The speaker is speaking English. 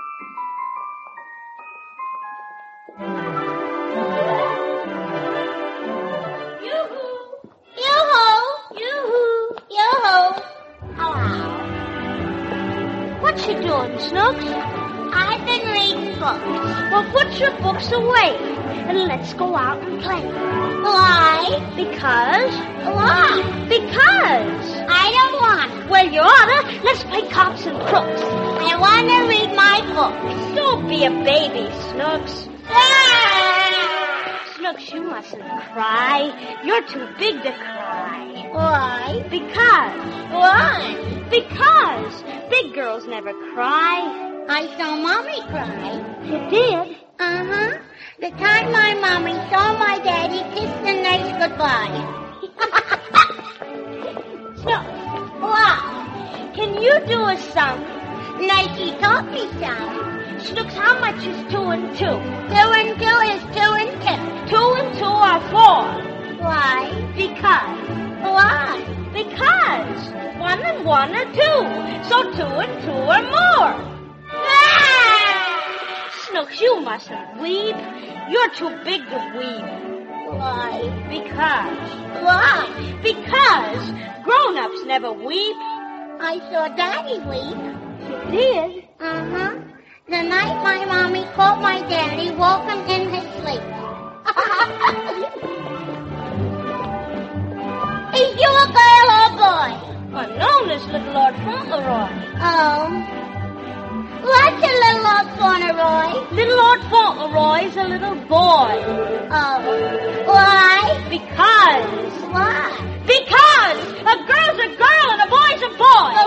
What you doing, Snooks? I've been reading books. Well, put your books away and let's go out and play. Why? Because? Why? Because. I don't want. Well, you oughta. Let's play cops and crooks. I want to read my books. Don't be a baby, Snooks. Snooks, you mustn't cry. You're too big to cry. Why? Because. Why? Because. Big girls never cry. I saw Mommy cry. You did? Uh-huh. The time my Mommy saw my Daddy kiss the nurse goodbye. Snooks, What? can you do a sum? Nicey taught me some. Snooks, how much is 2 and 2? 2 and 2 is 2 and 2 and 2 are 4. 2. Why? Because. Why? Because 1 and 1 are 2. So 2 and 2 are more. Snooks, you mustn't weep. You're too big to weep. Why? Because. Why? Because grown-ups never weep. I saw Daddy weep. You did? Uh-huh. The night my Mommy caught my Daddy walking in his sleep. Is you a girl or boy? Unknown as Little Lord Fauntleroy. Oh. What's a little Lord Fauntleroy? Little Lord Fauntleroy's a little boy. Oh. Why? Because. Why? Because a girl's a girl and a boy's a boy.